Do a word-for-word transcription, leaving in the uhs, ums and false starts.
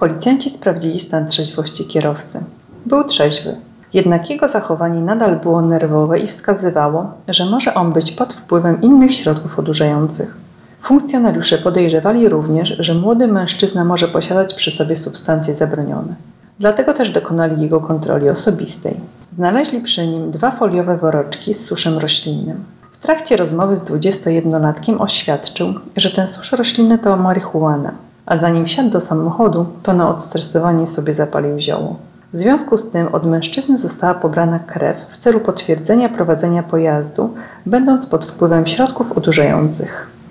Policjanci sprawdzili stan trzeźwości kierowcy. Był trzeźwy. Jednak jego zachowanie nadal było nerwowe i wskazywało, że może on być pod wpływem innych środków odurzających. Funkcjonariusze podejrzewali również, że młody mężczyzna może posiadać przy sobie substancje zabronione. Dlatego też dokonali jego kontroli osobistej. Znaleźli przy nim dwa foliowe woreczki z suszem roślinnym. W trakcie rozmowy z dwudziestojednolatkiem oświadczył, że ten susz roślinny to marihuana, a zanim wsiadł do samochodu, to na odstresowanie sobie zapalił zioło. W związku z tym od mężczyzny została pobrana krew w celu potwierdzenia prowadzenia pojazdu, będąc pod wpływem środków odurzających.